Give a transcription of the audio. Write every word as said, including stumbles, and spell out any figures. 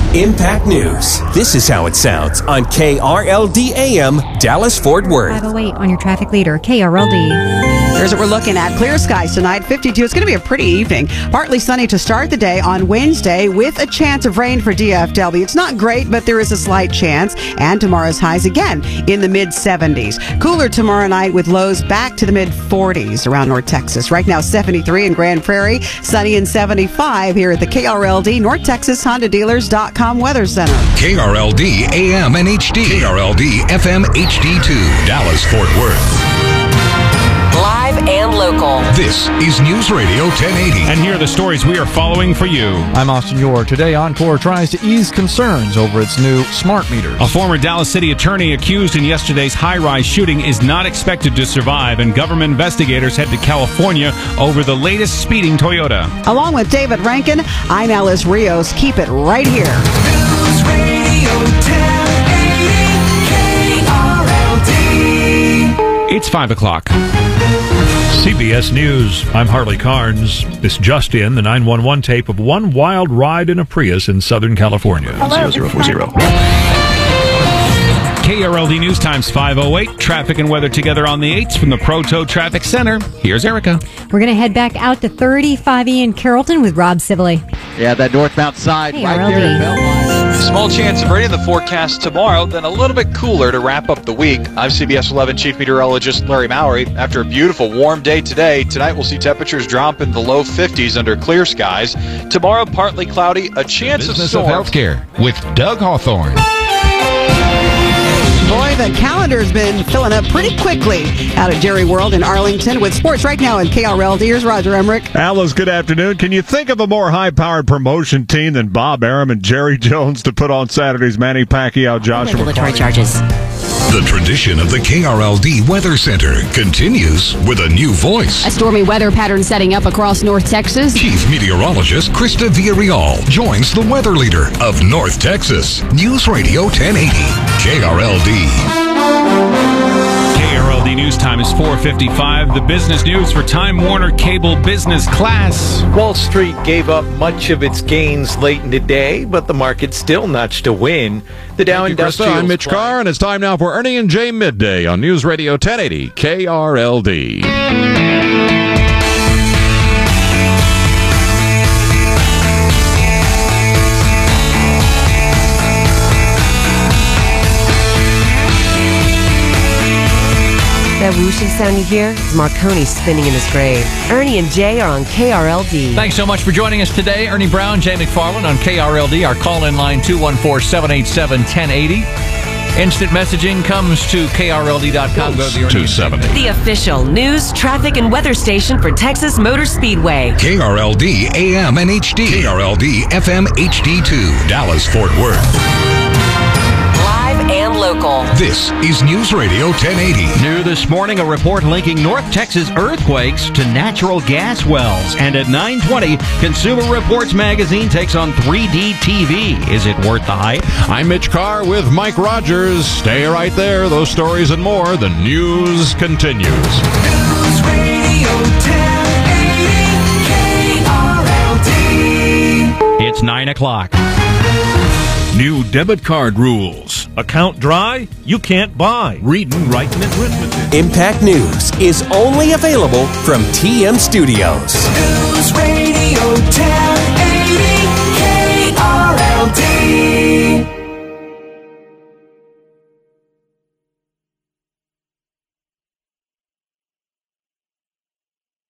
Impact News. This is how it sounds on K R L D A M, Dallas-Fort Worth. five oh eight on your traffic leader, K R L D. Here's what we're looking at. Clear skies tonight, fifty-two. It's going to be a pretty evening. Partly sunny to start the day on Wednesday with a chance of rain for D F W. It's not great, but there is a slight chance. And tomorrow's highs again in the mid seventies. Cooler tomorrow night with lows back to the mid forties around North Texas. Right now, seventy-three in Grand Prairie, sunny and seventy-five here at the K R L D North Texas Honda Dealers dot com Weather Center. K R L D A M and H D. K R L D F M H D two, Dallas-Fort Worth. Live and local. This is News Radio ten eighty. And here are the stories we are following for you. I'm Austin Yore. Today, Encore tries to ease concerns over its new smart meters. A former Dallas City attorney accused in yesterday's high-rise shooting is not expected to survive, and government investigators head to California over the latest speeding Toyota. Along with David Rankin, I'm Alice Rios. Keep it right here. News Radio ten eighty K R L D. It's five o'clock. C B S News, I'm Harley Carnes. This just in, the nine one one tape of one wild ride in a Prius in Southern California. Hello, zero zero four zero. K R L D News Times five oh eight. Traffic and weather together on the eights from the Proto Traffic Center. Here's Erica. We're going to head back out to thirty-five E in Carrollton with Rob Sibley. Yeah, that northbound side K right R L D. there at Beltline. Small chance of rain in the forecast tomorrow, then a little bit cooler to wrap up the week. I'm C B S eleven Chief Meteorologist Larry Mowry. After a beautiful warm day today, tonight we'll see temperatures drop in the low fifties under clear skies. Tomorrow, partly cloudy, a chance Business of of storms. Healthcare with Doug Hawthorne. Boy, the calendar's been filling up pretty quickly out at Jerry World in Arlington with sports right now in K R L D. Here's Roger Emmerich. Alice, good afternoon. Can you think of a more high-powered promotion team than Bob Arum and Jerry Jones to put on Saturday's Manny Pacquiao, Joshua Regulatory McCarthy? charges. The tradition of the K R L D Weather Center continues with a new voice. A stormy weather pattern setting up across North Texas. Chief Meteorologist Krista Villarreal joins the weather leader of North Texas. News Radio ten eighty, K R L D. K R L D News Time is four fifty-five. The business news for Time Warner Cable Business Class. Wall Street gave up much of its gains late in the day, but the market still notched a win. The Dow Thank you, Krista. Industrials I'm Mitch Carr, and it's time now for Ernie and Jay Midday on News Radio ten eighty, K R L D. That whooshing sound you hear is Marconi spinning in his grave. Ernie and Jay are on K R L D. Thanks so much for joining us today. Ernie Brown, Jay McFarland on K R L D. Our call-in line, two one four, seven eight seven, one zero eight zero. Instant messaging comes to K R L D dot com. Go to the Ernie two seventy. The official news, traffic, and weather station for Texas Motor Speedway. K R L D A M and H D. K R L D F M H D two, Dallas-Fort Worth. And local. This is News Radio ten eighty. New this morning, a report linking North Texas earthquakes to natural gas wells. And at nine twenty, Consumer Reports magazine takes on three D T V. Is it worth the hype? I'm Mitch Carr with Mike Rogers. Stay right there. Those stories and more. The news continues. News Radio ten eighty K R L D. It's nine o'clock. New debit card rules. Account dry? You can't buy. Reading, writing, and arithmetic. Impact News is only available from T M Studios. News Radio ten